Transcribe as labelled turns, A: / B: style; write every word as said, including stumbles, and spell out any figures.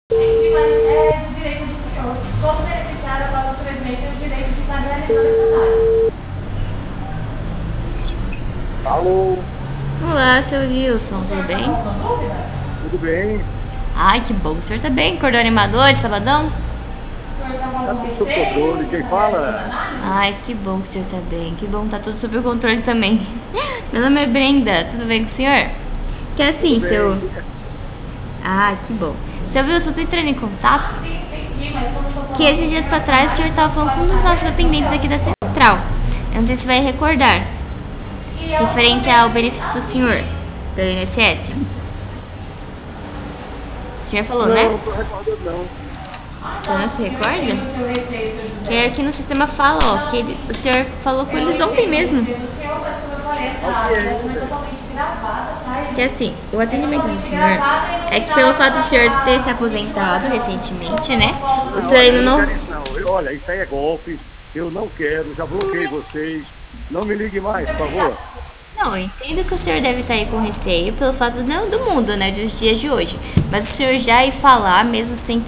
A: Entendi, mas é do direito do senhor. Como beneficiário, após os três meses, tem o direito de estar realizando essa análise.
B: Alô,
C: Olá, seu Wilson, tudo bem?
A: Alguma dúvida?
B: tudo bem?
C: Ai, que bom, o senhor tá bem? Acordou animador de sabadão?
A: O senhor está com
B: Tá
A: algum
B: tudo sob
A: receio?
B: controle. Quem fala?
C: Ai, que bom que o senhor tá bem, que bom, tá tudo sob controle também. Meu nome é Brenda, tudo bem com o senhor? Que é assim,
B: Tudo
C: seu...
B: bem.
C: Ah, que bom. Seu Wilson, eu tô entrando em contato
A: Sim, entendi, mas como eu estou falando...
C: que esses dias pra trás o senhor tava falando com um dos nossos atendentes aqui da central. Eu não sei se vai recordar.
A: E eu
C: Referente ao benefício do senhor, pelo I N S S. O senhor falou,
B: Não,
C: né?
B: não tô recordando não.
C: O senhor não se recorda?
A: o seu receio, seu José.
C: Que é aqui no sistema fala, ó, que ele- o senhor falou com eles ontem mesmo.
A: O senhor, mas como eu falei, essa
B: Ok,
A: área é
B: ainda.
A: totalmente gravada, tá?
C: Que assim, o atendimento do senhor é que pelo fato do senhor ter se aposentado recentemente, né? O
B: Não,
C: senhor
B: olha,
C: ainda
B: eu não
C: não.
B: quero isso não. Eu- olha, isso aí é golpe. Eu não quero, já bloqueei vocês. Não me ligue mais, por favor.
C: Não, eu entendo que o senhor deve estar aí com receio pelo fato não do mundo, né? Dos dias de hoje. Mas o senhor já ir falar, mesmo sem ter